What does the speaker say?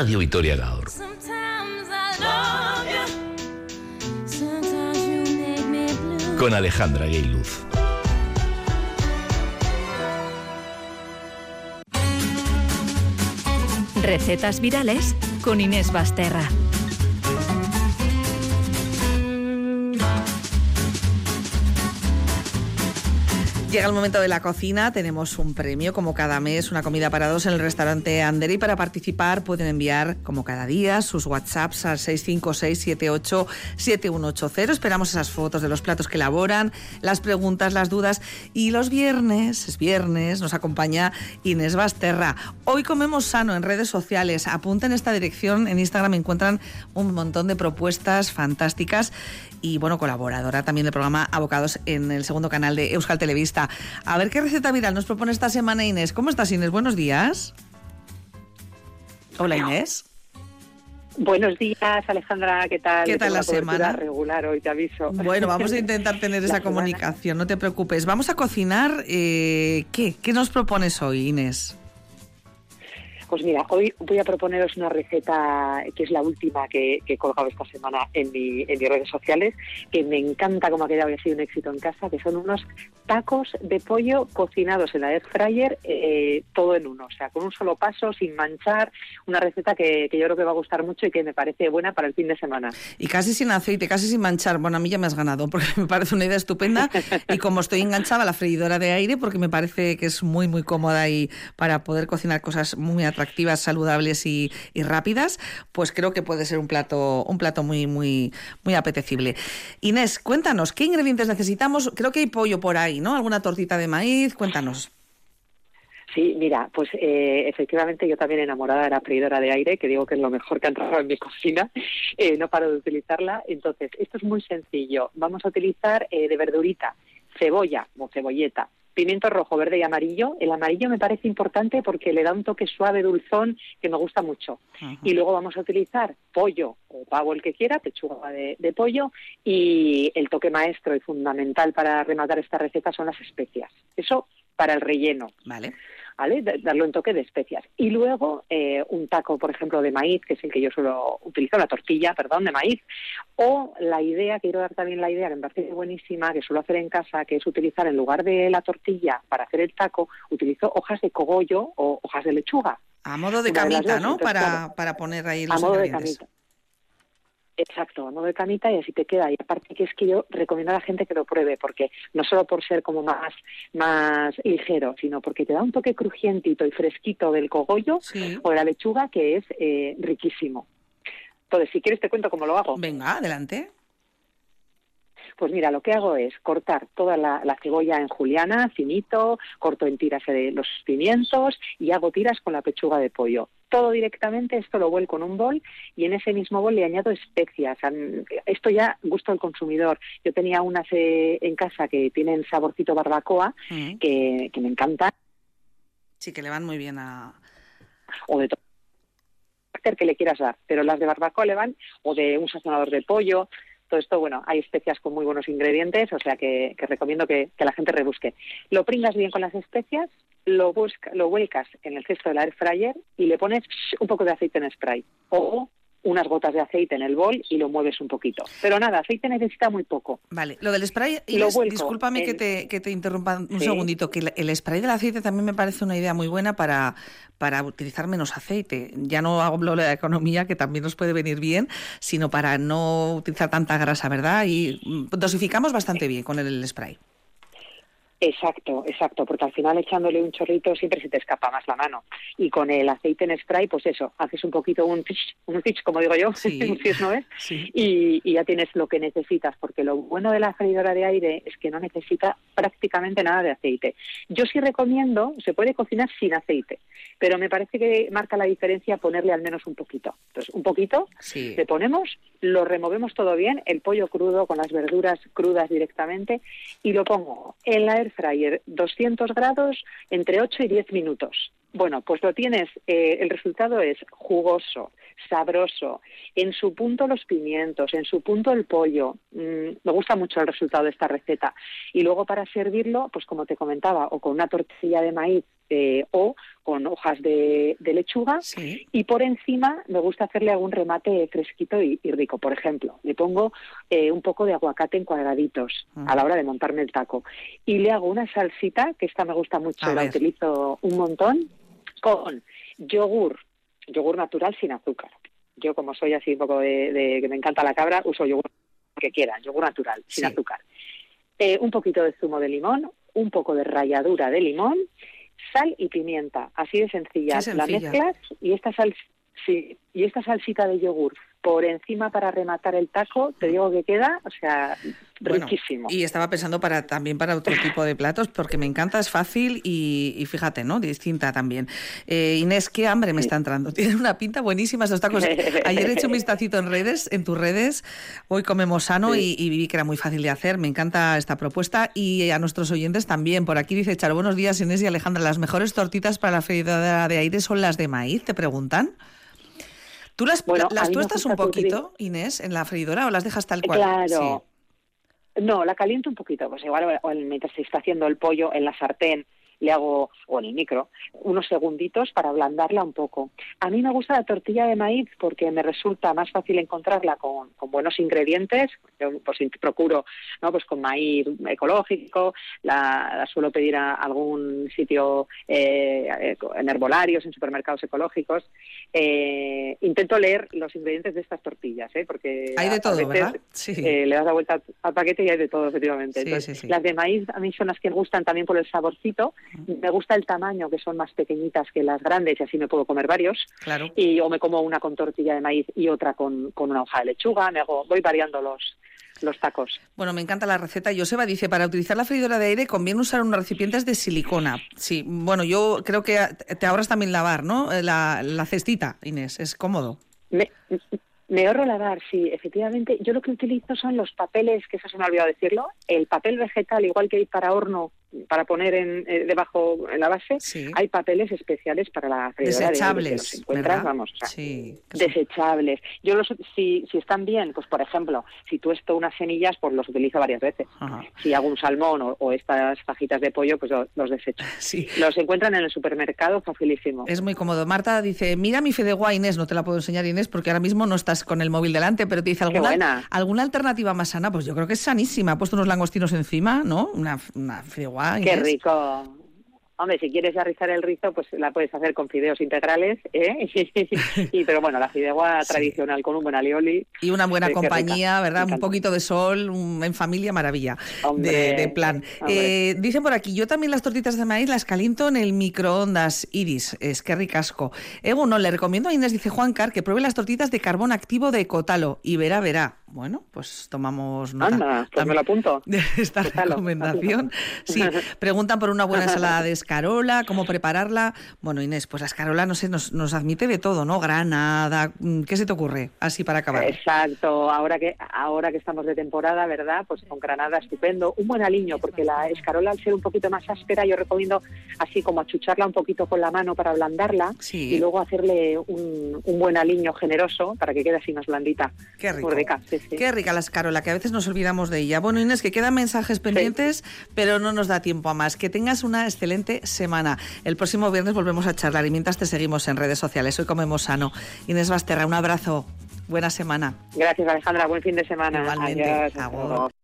Radio Vitoria Gaur. Con Alejandra Gueiluz. Recetas virales con Inés Basterra. Llega el momento de la cocina, tenemos un premio como cada mes, una comida para dos en el restaurante Ander, y para participar pueden enviar como cada día sus WhatsApps al 656787180. Esperamos esas fotos de los platos que elaboran, las preguntas, las dudas, y los viernes, es viernes, nos acompaña Inés Basterra. Hoy comemos sano en redes sociales, apunten esta dirección, en Instagram encuentran un montón de propuestas fantásticas y bueno, colaboradora también del programa Abocados en el segundo canal de Euskal Telebista. A ver qué receta viral nos propone esta semana Inés. ¿Cómo estás, Inés? Buenos días. Hola, Inés. Buenos días, Alejandra, ¿qué tal? ¿Qué tal la semana? Regular hoy, te aviso. Bueno, vamos a intentar tener esa comunicación, no te preocupes. Vamos a cocinar. ¿Qué nos propones hoy, Inés? Pues mira, hoy voy a proponeros una receta que es la última que he colgado esta semana en mis redes sociales, que me encanta cómo ha quedado y ha sido un éxito en casa, que son unos tacos de pollo cocinados en la air fryer, todo en uno, o sea, con un solo paso, sin manchar, una receta que yo creo que va a gustar mucho y que me parece buena para el fin de semana. Y casi sin aceite, casi sin manchar. Bueno, a mí ya me has ganado, porque me parece una idea estupenda, y como estoy enganchada a la freidora de aire, porque me parece que es muy, muy cómoda y para poder cocinar cosas muy atractivas, saludables y rápidas, pues creo que puede ser un plato muy, muy, muy apetecible. Inés, cuéntanos, ¿qué ingredientes necesitamos? Creo que hay pollo por ahí, ¿no? ¿Alguna tortita de maíz? Cuéntanos. Sí, mira, pues efectivamente yo también enamorada de la freidora de aire, que digo que es lo mejor que ha entrado en mi cocina, no paro de utilizarla. Entonces, esto es muy sencillo. Vamos a utilizar de verdurita, cebolla o cebolleta, pimiento rojo, verde y amarillo. El amarillo me parece importante porque le da un toque suave, dulzón, que me gusta mucho. Uh-huh. Y luego vamos a utilizar pollo o pavo, el que quiera, pechuga de pollo, y el toque maestro y fundamental para rematar esta receta son las especias. Eso para el relleno. Vale. Darle un toque de especias. Y luego un taco, por ejemplo, de maíz, que es el que yo suelo utilizar, una tortilla, de maíz. O quiero dar también la idea, que me parece buenísima, que suelo hacer en casa, que es utilizar en lugar de la tortilla para hacer el taco, utilizo hojas de cogollo o hojas de lechuga. A modo de camita, ¿no? Para poner ahí los ingredientes. Exacto, a modo de camita, y así te queda. Y aparte que es que yo recomiendo a la gente que lo pruebe, porque no solo por ser como más ligero, sino porque te da un toque crujientito y fresquito del cogollo, sí, o de la lechuga, que es riquísimo. Entonces, si quieres te cuento cómo lo hago. Venga, adelante. Pues mira, lo que hago es cortar toda la cebolla en juliana, finito, corto en tiras los pimientos y hago tiras con la pechuga de pollo. Todo directamente, esto lo vuelco en un bol y en ese mismo bol le añado especias. Esto ya gusto del consumidor. Yo tenía unas en casa que tienen saborcito barbacoa, que me encantan. Sí, que le van muy bien a... O de todo que le quieras dar, pero las de barbacoa le van, o de un sazonador de pollo. Todo esto, bueno, hay especias con muy buenos ingredientes, o sea que recomiendo que la gente rebusque. Lo pringas bien con las especias, lo vuelcas en el cesto de la air fryer y le pones un poco de aceite en spray o unas gotas de aceite en el bol y lo mueves un poquito. Pero nada, aceite necesita muy poco. Vale, lo del spray, discúlpame que te interrumpa un segundito, que el spray del aceite también me parece una idea muy buena para utilizar menos aceite. Ya no hablo de la economía, que también nos puede venir bien, sino para no utilizar tanta grasa, ¿verdad? Y dosificamos bastante bien con el spray. Exacto, porque al final echándole un chorrito siempre se te escapa más la mano. Y con el aceite en spray, pues eso, haces un poquito un pitch, como digo yo, sí. un fish, ¿no es? Sí. Y ya tienes lo que necesitas, porque lo bueno de la freidora de aire es que no necesita prácticamente nada de aceite. Yo sí recomiendo, se puede cocinar sin aceite, pero me parece que marca la diferencia ponerle al menos un poquito. Entonces, un poquito, sí, le ponemos, lo removemos todo bien, el pollo crudo con las verduras crudas directamente, y lo pongo en la air fryer 200 grados entre 8 y 10 minutos. Bueno, pues lo tienes, el resultado es jugoso, sabroso, en su punto los pimientos, en su punto el pollo. Me gusta mucho el resultado de esta receta. Y luego para servirlo, pues como te comentaba, o con una tortilla de maíz o con hojas de lechuga, Sí. y por encima me gusta hacerle algún remate fresquito y rico. Por ejemplo, le pongo un poco de aguacate en cuadraditos a la hora de montarme el taco, y le hago una salsita, que esta me gusta mucho, la utilizo un montón, con yogur natural sin azúcar. Yo, como soy así un poco de que me encanta la cabra, uso yogur que quieran, yogur natural, sin azúcar. Un poquito de zumo de limón, un poco de ralladura de sal y pimienta, así de sencilla. La mezclas y esta salsita de yogur por encima para rematar el taco, te digo que queda, o sea, riquísimo. Y estaba pensando también para otro tipo de platos, porque me encanta, es fácil y fíjate, ¿no? Distinta también. Inés, qué hambre me está entrando. Tienen una pinta buenísima esos tacos. Ayer he hecho un vistacito en tus redes, hoy comemos sano y vi que era muy fácil de hacer. Me encanta esta propuesta y a nuestros oyentes también. Por aquí dice Charo, buenos días Inés y Alejandra, las mejores tortitas para la freidora de aire son las de maíz, te preguntan. ¿Tú las tuestas un poquito, Inés, en la freidora o las dejas tal cual? Claro. Sí. No, la caliento un poquito. Pues igual mientras se está haciendo el pollo en la sartén, le hago, o en el micro, unos segunditos para ablandarla un poco. A mí me gusta la tortilla de maíz porque me resulta más fácil encontrarla con buenos ingredientes. Yo pues procuro, ¿no?, pues con maíz ecológico, la suelo pedir a algún sitio en herbolarios, en supermercados ecológicos. Intento leer los ingredientes de estas tortillas, porque hay de todo, veces, ¿verdad? Sí. Le das la vuelta al paquete y hay de todo, efectivamente. Entonces, sí. Las de maíz a mí son las que me gustan también por el saborcito. Me gusta el tamaño, que son más pequeñitas que las grandes, y así me puedo comer varios. Claro. O me como una con tortilla de maíz y otra con una hoja de lechuga. Voy variando los tacos. Bueno, me encanta la receta. Joseba dice, para utilizar la freidora de aire conviene usar unos recipientes de silicona. Sí, bueno, yo creo que te ahorras también lavar, ¿no? La cestita, Inés, es cómodo. Me ahorro lavar, sí, efectivamente. Yo lo que utilizo son los papeles, que eso se me ha olvidado decirlo, el papel vegetal, igual que hay para horno, para poner debajo en la base, hay papeles especiales para la freidora desechables, de aire, que los encuentras, ¿verdad? Vamos, o sea, desechables. Yo si están bien, pues por ejemplo, si tuesto unas semillas, pues los utilizo varias veces. Ajá. Si hago un salmón o estas fajitas de pollo, pues los desecho. Sí. Los encuentran en el supermercado, facilísimo. Es muy cómodo. Marta dice, mira mi fideuá, Inés, no te la puedo enseñar, Inés, porque ahora mismo no estás con el móvil delante, pero te dice alguna alternativa más sana. Pues yo creo que es sanísima. Ha puesto unos langostinos encima, ¿no? Una fideuá. Qué rico. Hombre, si quieres ya rizar el rizo, pues la puedes hacer con fideos integrales, pero bueno, la fideuá tradicional con un buen alioli. Y una buena compañía, ¿verdad? Un poquito de sol, en familia, maravilla. Hombre, de plan. Dicen por aquí, yo también las tortitas de maíz las caliento en el microondas, Iris. Es que ricasco. No, le recomiendo a Inés, dice Juan Car, que pruebe las tortitas de carbón activo de Cotalo y verá. Bueno, pues tomamos nota. Anda, pues me lo apunto. De esta recomendación. Sí, preguntan por una buena ensalada de escarola, cómo prepararla. Bueno, Inés, pues la escarola, no sé, nos admite de todo, ¿no? Granada, ¿qué se te ocurre? Así para acabar. Exacto, ahora que estamos de temporada, ¿verdad? Pues con granada estupendo. Un buen aliño, porque la escarola, al ser un poquito más áspera, yo recomiendo así como achucharla un poquito con la mano para ablandarla y luego hacerle un buen aliño generoso para que quede así más blandita. Qué rico. Muy rica, sí. Qué rica la escarola, que a veces nos olvidamos de ella. Bueno, Inés, que quedan mensajes pendientes, pero no nos da tiempo a más. Que tengas una excelente semana. El próximo viernes volvemos a charlar y mientras te seguimos en redes sociales. Hoy comemos sano. Inés Basterra, un abrazo. Buena semana. Gracias, Alejandra. Buen fin de semana. Igualmente. Adiós. Agur.